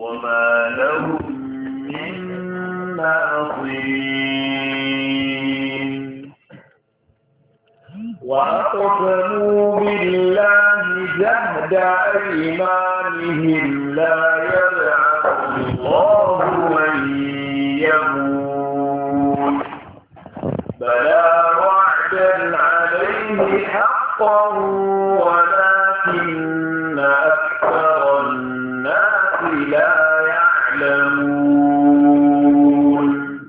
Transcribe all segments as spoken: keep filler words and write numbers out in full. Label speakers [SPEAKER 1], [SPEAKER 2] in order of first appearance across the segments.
[SPEAKER 1] وما لهم من ناصرين وأقسموا بالله جهد أيمانهم لا يبعث الله من يموت بلى وعدا عليه حقا ولكن أكثر الناس لا يعلمون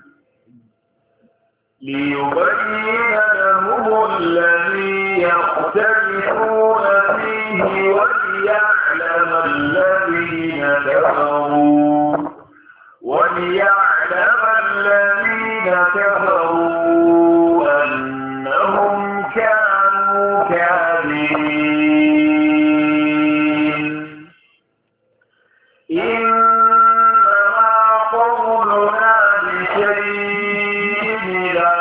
[SPEAKER 1] ليبين لهم الذي يختلفون فيه وليعلم الذين كفروا وليعلم الذين كفروا أنهم كانوا كاذبين إنما قولنا لشيء إذا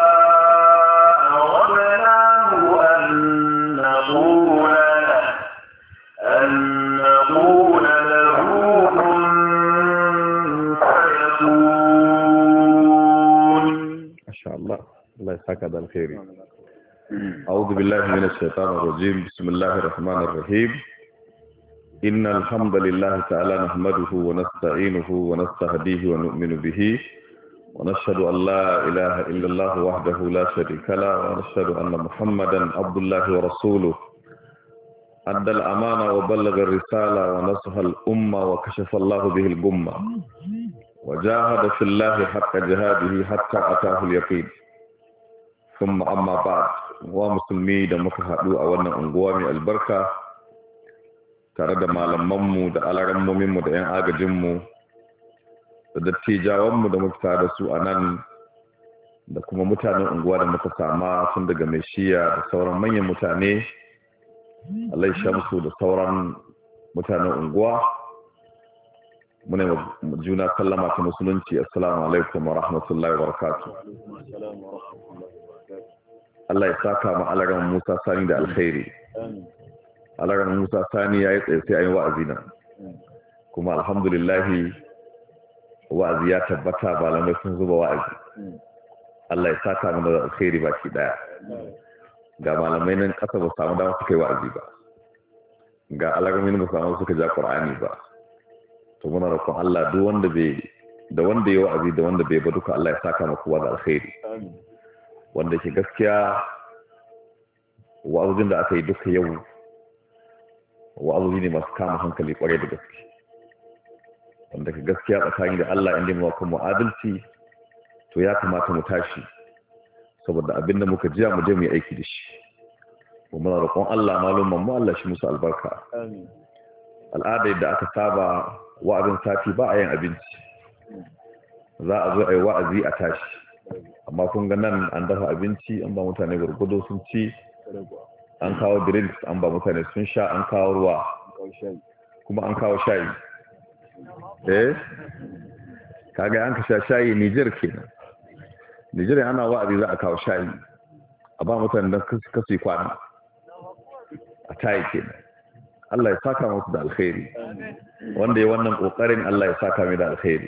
[SPEAKER 1] أردناه أن نقول له أن نقول له كن فيكون.
[SPEAKER 2] ما شاء الله الله يسعدك بالخير. أعوذ بالله من الشيطان الرجيم. بسم الله الرحمن الرحيم. إن الحمد لله تعالى نحمده ونستعينه ونستهديه ونؤمن به ونشهد أن لا إله إلا الله وحده لا شريك له ونشهد أن محمدا عبد الله ورسوله أدى الأمانة وبلغ الرسالة ونصح الأمة وكشف الله به الغمة وجاهد في الله حق جهاده حتى أتاه اليقين ثم أما بعد ومسلمي da muka haɗu a wannan unguwa mai albarka tare da malamanmu da alarammominmu da 'yan agajinmu da dattijawanmu da muka tare da su a nan da kuma mutanen unguwa da muka sama sun daga mai shiya da sauran manyan mutane Allah shamsu da sauran mutanen unguwa muna juna sallama ta musulunci assalamu alaikum wa rahmatullahi wa barakatuh. Allah ya saka ma alaran Musa Sani da alkhairi. Alaran Musa Sani ya yi tsaye sai an yi wa'azi nan kuma alhamdulillahi wa'azi ya tabbata malamai sun zuba wa'azi. Allah ya saka mana da alkhairi baki daya. Ga malamai nan kasa ba samu dama suka yi wa'azi ba, ga alamomin ba samu suka ja Qur'ani ba. To muna roƙon Allah duk wanda bai da wanda ya wa'azi da wanda bai ba duka Allah ya saka maka wa da alkhairi. Wanda ke gaskiya wa'azin da aka yi duka yau wa'azi ne masu kama hankali kwarai da gaske. Wanda ke gaskiya tsakani da Allah inda mu kuma adalci to ya kamata mu tashi saboda abinda muka jiya mu je mu yi aiki da shi. Muna roƙon Allah malumman mu Allah shi musu albarka. Amin. Al'ada yadda aka saba wa'azin sati ba a yin abinci. Za a zo a yi wa'azi a tashi. Amma kun ga nan an dafa abinci an ba mutane gurgudo sun ci. An kawo drinks an ba mutane sun sha, an kawo ruwa. Kuma an kawo shayi. Eh? Kaga an ka sha shayi Niger kenan. Nigeria ana wa'azi za a kawo shayi a ba mutane da kasu kwana a tayi kenan. Allah ya saka musu da alkhairi. Wanda ya wannan kokarin Allah ya saka mai da alkhairi.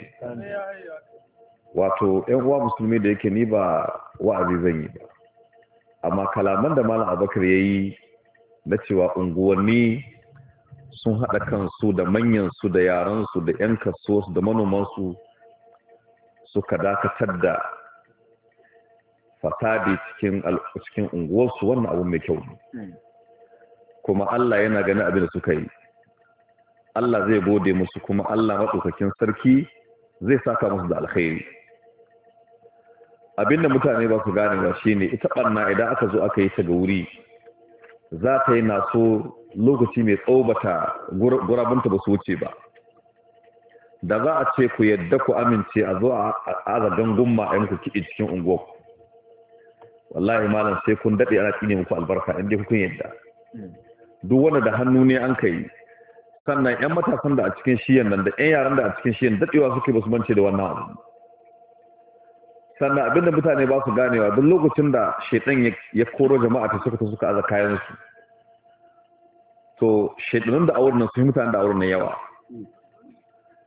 [SPEAKER 2] Wato ƴan uwa musulmi da yake ni ba wa'azi zan yi ba, amma kalaman da Malam Abubakar yayi na cewa unguwanni sun haɗa kansu da manyan su da yaran su da ƴan kasuwa su da manoman su suka dakatar da fasadi cikin cikin unguwarsu, wannan abu mai kyau ne. Kuma Allah yana ganin abin da suka yi. Allah zai gode musu kuma Allah madaukakin sarki zai saka musu da alkhairi. Abinda mutane ba su gane ba shine ita barna idan aka zo aka yi ta ga wuri za ta yi naso lokaci mai tsawo bata gurabunta ba su wuce ba. Da za a ce ku yadda ku amince a zo a aza gangumma a yi muku kiɗi cikin unguwarku, wallahi malam sai kun daɗe ana tsine muku albarka inda kun yadda. Duk wanda da hannu ne an kai, sannan ƴan matasan da a cikin shiyan nan da ƴan yaran da a cikin shiyan daɗewa suke ba su mance da wannan abu. Sannan abinda mutane ba su ganewa duk lokacin da shaitan ya koro jama'a ta suka ta suka aza kayansu, to shaitanun da auren nan sun yi mutane da auren nan yawa.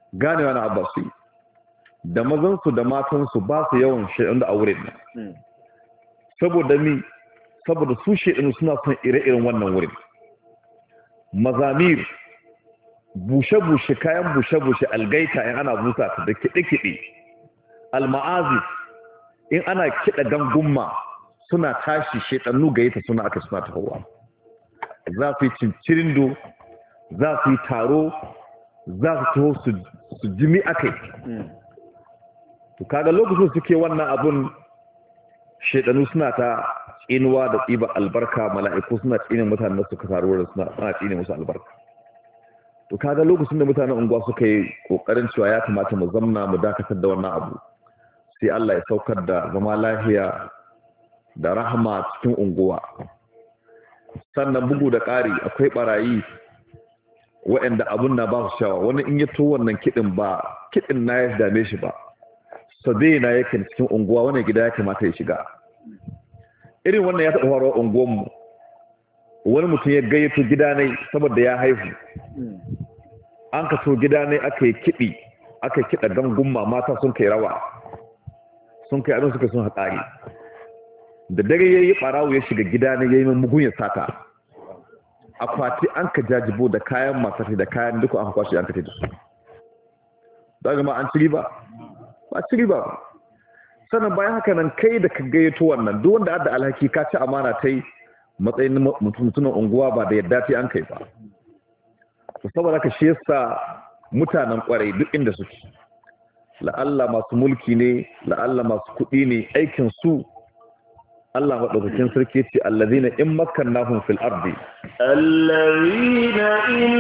[SPEAKER 2] ganewa na abbasi da mazansu da matansu ba su yawan shaidan da auren nan saboda mi saboda su shaidanu suna son ire-iren wannan wurin mazamir bushe-bushe kayan bushe-bushe algaita in ana busa ta da kiɗe-kiɗe alma'azif in ana kiɗa gangumma suna tashi shaidannu gayyata suna aka suna tahowa za su yi cincirindo za su yi taro za su taho su jimi akai to kaga lokacin suke wannan abun shaidanu suna ta tsinuwa da tsiba albarka mala'iku suna tsine mutanen da suka taru da suna suna tsine musu albarka to kaga lokacin da mutanen unguwa suka yi kokarin cewa ya kamata mu zamna mu dakatar da wannan abu sai Allah ya saukar da zama lafiya da rahama cikin unguwa sannan bugu da ƙari akwai barayi waɗanda abun na ba su shawa wani in ya to wannan kiɗin ba kiɗin na ya dame shi ba sabe na yake cikin unguwa wani gida ya kamata ya shiga irin wannan ya taɓa faruwa unguwanmu wani mutum ya gayyato gida ne saboda ya haihu an ka so gida ne aka yi kiɗi aka yi kiɗa gangumma mata sun kai rawa sun kai abin suka sun haƙari da dare ya yi ɓarawo ya shiga gida ne ya yi mugun ya sata akwati an ka jajibo da kayan masafi da kayan duka aka kwashe an ka da su daga ma an ci riba ba ci riba ba sannan bayan haka nan kai da ka gayyato wannan duk wanda adda alhaki ka ci amana ta yi matsayin mutumin unguwa ba da yadda ta an kai ba saboda haka shi yasa mutanen kwarai duk inda suke la'alla masu mulki ne la'alla masu kuɗi ne aikin su Allah maɗaukakin sarki ce allazina in makkannahum fil ardi
[SPEAKER 1] allazina in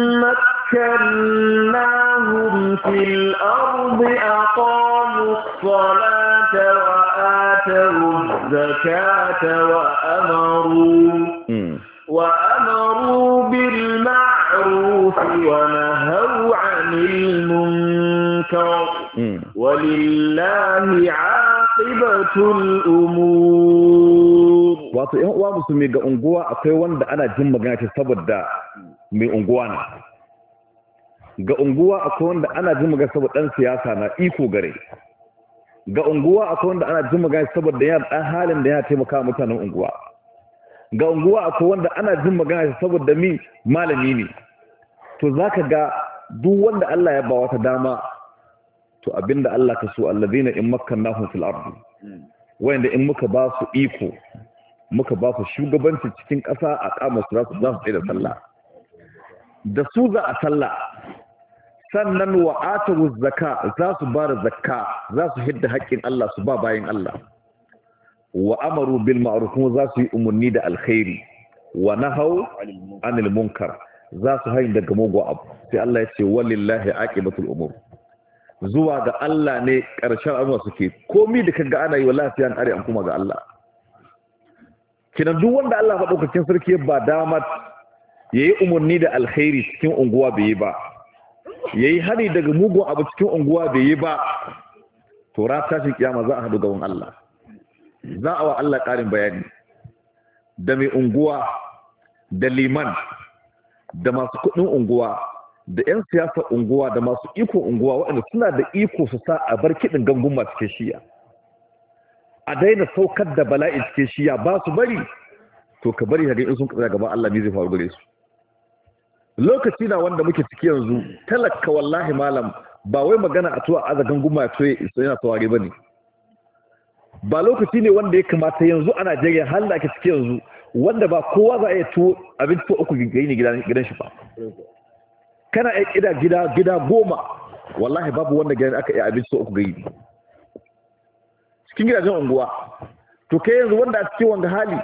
[SPEAKER 1] makkannahum fil ardi aqamu as-salata wa atu az-zakata wa amaru wa amaru bil ma'ruf wa nahaw 'anil munkar walillahi 'aqibatul umur.
[SPEAKER 2] Wato ƴan uwa musulmi ga unguwa akwai wanda ana jin magana ce saboda mai unguwa na ga unguwa akwai wanda ana jin magana saboda dan siyasa na iko gare ga unguwa akwai wanda ana jin magana saboda yana dan halin da yana taimaka mutanen unguwa ga unguwa akwai wanda ana jin magana saboda mi malami ne to zaka ga duk wanda Allah ya ba wata dama to abinda Allah ka so allazina in makkannahum fil ardi wanda in muka ba su iko muka ba su shugabanci cikin ƙasa a kama su za su tsaye da sallah da su za a sallah sannan wa atu zakka za su ba da zakka za su hidda haƙƙin Allah su ba bayin Allah wa amaru bil ma'ruf kuma za su yi umarni da alkhairi wa nahaw anil munkar za su hayin daga mugu abu sai Allah ya ce walillahi aqibatul umur zuwa ga Allah ne ƙarshen abuwa suke komi da kaga ana yi wallahi sai an ƙare an kuma ga Allah kinan duk wanda Allah madaukakin sarki ba dama yayi umarni da alkhairi cikin unguwa bai yi ba yayi hani daga mugun abu cikin unguwa bai yi ba to ran tashin kiyama za a hadu gaban Allah za a wa Allah ƙarin bayani da mai unguwa da liman da masu kuɗin unguwa da 'yan siyasar unguwa da masu iko unguwa waɗanda suna da iko su sa a bar kiɗin gangun cikin shiya a daina saukar da bala'i cikin shiya ba su bari to ka bari haka in sun tsaya gaban Allah ne zai faru gare su lokaci na wanda muke ciki yanzu talaka wallahi malam ba wai magana a tuwa aza gangun ma to yana tawari bane ba lokaci ne wanda ya kamata yanzu a Najeriya har da ake ciki yanzu wanda ba kowa za a iya tuwo abin tuwo uku gani gidan shi ba kana iya gida gida gida goma wallahi babu wanda gidan aka iya abin tuwo uku gani cikin gidajen unguwa to kai yanzu wanda a cikin wanga hali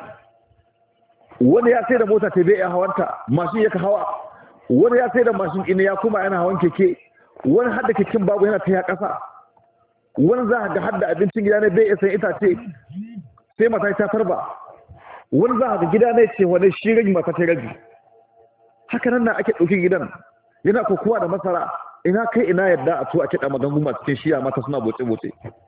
[SPEAKER 2] wani ya sai da mota ta bai ya hawanta mashin ya ka hawa wani ya sai da mashin ina ya kuma yana hawan keke wani har da keken babu yana ta ya kasa wani za a ga har da abincin gida ne bai isa itace sai mata ta tarba wani za a ga gida ne ce wani shi rage mata ta rage haka nan na ake ɗauki gidan yana kokowa da masara ina kai ina yadda a to a kiɗa magangu masu cikin shiya mata suna boce-boce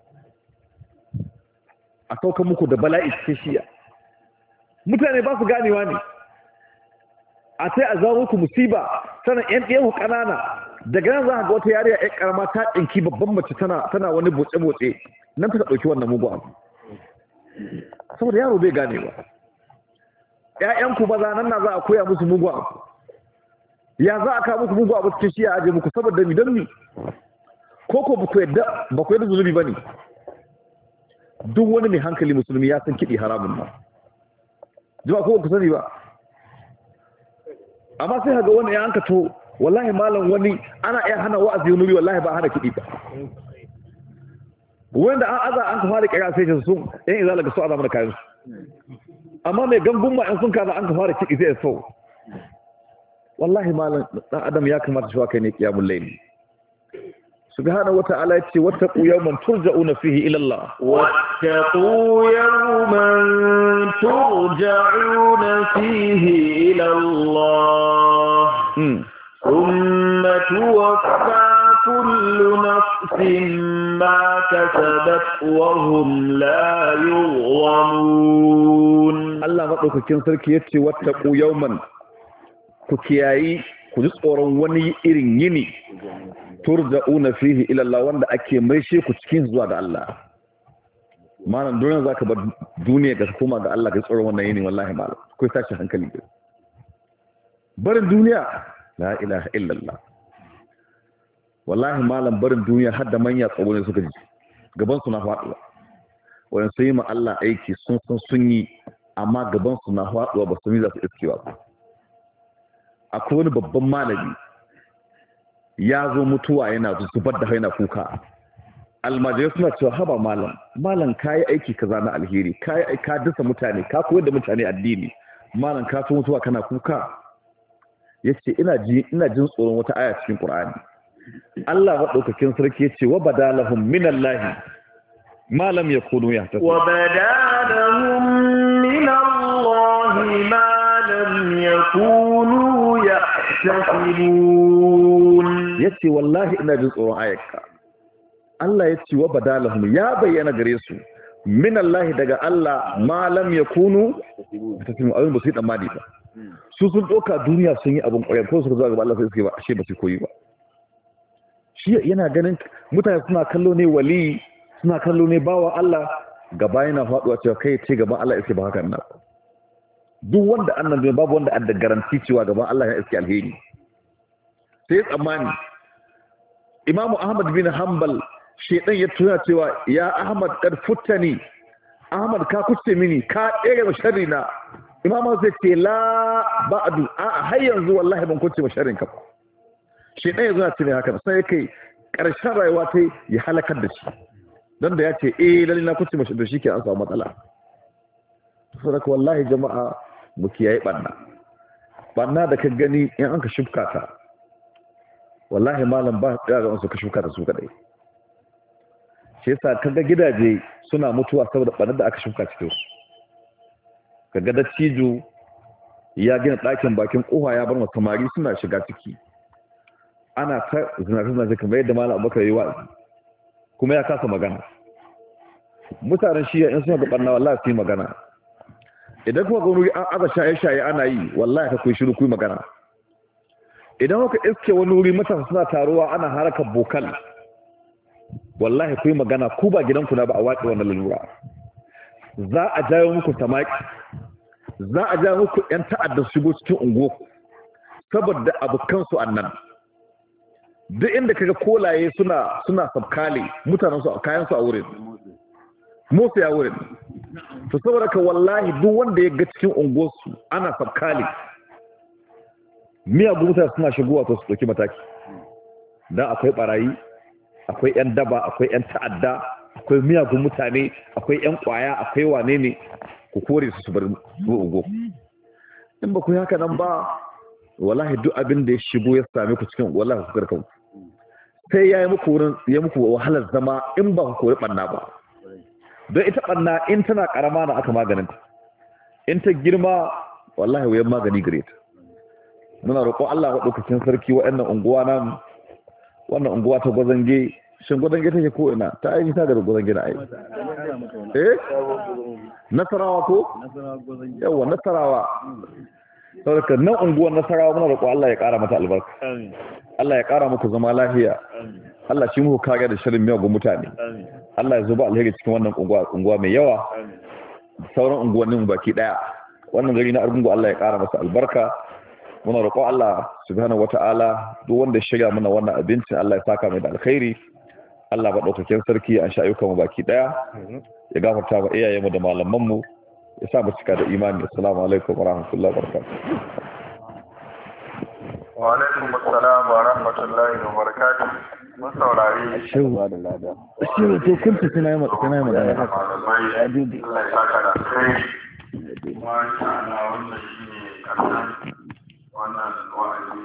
[SPEAKER 2] a saukan muku da bala'i cikin shiya mutane ba su ganewa ne a sai a zaro ku musiba sannan yan ɗiyan ƙanana daga nan za ka ga wata yariya ƴar karama ta tsinki babban mace tana tana wani boce boce nan ta dauki wannan mugu abu saboda yaro bai gane ba ƴaƴanku ba za nan na za a koya musu mugu abu ya za a kawo muku mugu abu cikin shi ya aje muku saboda mi don mi ko ko ba ku yadda ba ku yadda zunubi bane duk wani mai hankali musulmi ya san kiɗi haramun na jama'a ko ku sani ba amma sai ga wani ya anka to wallahi malam wani ana iya hana wa'azi wani wallahi ba hana kiɗi ba wanda an aza an ka fara kira sai sun yan izala ga su aza mana kayan amma mai gangun ma in sun kaza an ka fara kiɗi sai so wallahi malam dan adam ya kamata shi kai ne kiyamul layl subhanahu wata'ala yace wattaqu yawman turja'una fihi ila Allah
[SPEAKER 1] wattaqu yawman turja'una fihi ila Allah thumma tuwaffa kullu nafsin ma kasabat wa hum la yuzlamun Allah madaukakin sarki yace wattaqu yawman ku kiyayi ku ji tsoron wani irin yini turja'una fihi ila Allah wanda ake maishe ku cikin zuwa ga Allah malam duniya zaka bar duniya ga kuma ga Allah ka tsoron wannan yini wallahi malam kai tashi hankali barin duniya la ilaha illa Allah wallahi malam barin duniya har da manya tsoro ne suka ji gaban su na faduwa wannan sai ma Allah aiki sun san sun yi amma gaban su na faduwa ba su yi za su iskewa ba akwai wani babban malami ya zo mutuwa yana zubar da haina kuka almajirai suna cewa haba malam malam kayi aiki kaza na alheri kayi ka dasa mutane ka koyar da mutane addini malam ka so mutuwa kana kuka yace ina ji ina jin tsoron wata aya cikin Qur'ani Allah madaukakin sarki yace wa badalahum minallahi ma lam yakunu yahtasibun wa badalahum minallahi ma lam yakunu yahtasibun
[SPEAKER 2] yace wallahi ina jin tsoron ayarka Allah yace wa badalahum ya bayyana gare su minallahi daga Allah ma lam yakunu yahtasibun abin ba su yi tsammani ba su sun doka duniya sun yi abin ƙwarar ko su zuwa gaba Allah sai suke ba ashe ba su koyi ba shi yana ganin mutane suna kallo ne wali suna kallo ne bawa Allah gaba yana faduwa cewa kai ce gaban Allah yake ba haka nan duk wanda annan zai babu wanda an da garanti cewa gaban Allah ya iske alheri sai tsammani Imam Ahmad bin Hanbal shedan ya tuna cewa ya Ahmad kad futtani Ahmad ka kuce mini ka tsere wa sharri na Imam sai ce la ba'du a har yanzu wallahi ban kuce wa sharrin ka shedan ya zo ce haka sai kai karshen rayuwa sai ya halakar da shi dan da ya ce eh lalle na kuce mashi da shi ke an samu matsala saboda wallahi jama'a mu kiyaye banna banna da ka gani in an ka shufka ta wallahi malam ba ya ga wasu ka shufka ta su kadai shi yasa kaga gidaje suna mutuwa saboda banna da aka shufka cikin su kaga da cijo ya gina ɗakin bakin kofa ya bar samari suna shiga ciki ana ta zina-zina zai kamar yadda malam Abubakar yi wa'azi kuma ya kasa magana mutanen shiya in suna da barna wallahi su yi magana idan kuma ga wuri an aza shaye-shaye ana yi wallahi ka kuyi shiru kuyi magana idan kuka iske wani wuri matasa suna taruwa ana harakar bokal wallahi kuyi magana ku ba gidanku na ba a wace wannan lalura za a jawo muku tamaki za a jawo muku yan ta'adda su shigo cikin ungo saboda abokansu annan duk inda kaga kolaye suna suna sabkale mutanen su kayan su a wurin motsa ya wurin to saboda ka wallahi duk wanda ya ga cikin unguwarsu ana sabkale miyagun mutane suna shigowa to su ɗauki mataki dan akwai barayi akwai yan daba akwai yan ta'adda akwai miyagun mutane akwai yan kwaya akwai wane ne ku kore su su bar ungo in ba ku yi haka nan ba wallahi duk abin da ya shigo ya same ku cikin wallahi ku karkan sai ya yi muku wurin ya muku wahalar zama in ba ku kori banna ba don ita banna in tana karama na aka maganin in ta girma wallahi wayan magani gare ta muna roƙon Allah wa dokokin sarki waɗannan unguwa nan wannan unguwa ta Gwazange shin Gwazange take ko ina ta aiki ta ga Gwazange na aiki eh Nasarawa ko yawa Nasarawa
[SPEAKER 1] saboda nan unguwar Nasarawa muna roƙo Allah ya ƙara mata albarka Allah ya ƙara muku zama lafiya Allah shi muku kare da shirin miyagun mutane Allah ya zuba alheri cikin wannan unguwa unguwa mai yawa sauran unguwannin baki daya wannan gari na Argungu Allah ya ƙara masa albarka muna roƙo Allah subhanahu wata'ala duk wanda ya shirya mana wannan abinci Allah ya saka mai da alkhairi Allah ba daukakin sarki an sha ayyukan mu baki daya ya gafarta wa iyayenmu da malaman mu ya sa mu cika da imani. Assalamu alaikum wa rahmatullahi wa barakatuh.
[SPEAKER 3] Wa alaikum assalam wa rahmatullahi wa barakatuh. Mun saurari
[SPEAKER 1] shehu da lada shehu to kun ta tana yi tana yi magana
[SPEAKER 3] malamai Allah ya saka da kai kuma insha Allah wannan shine karshen wannan wa'azi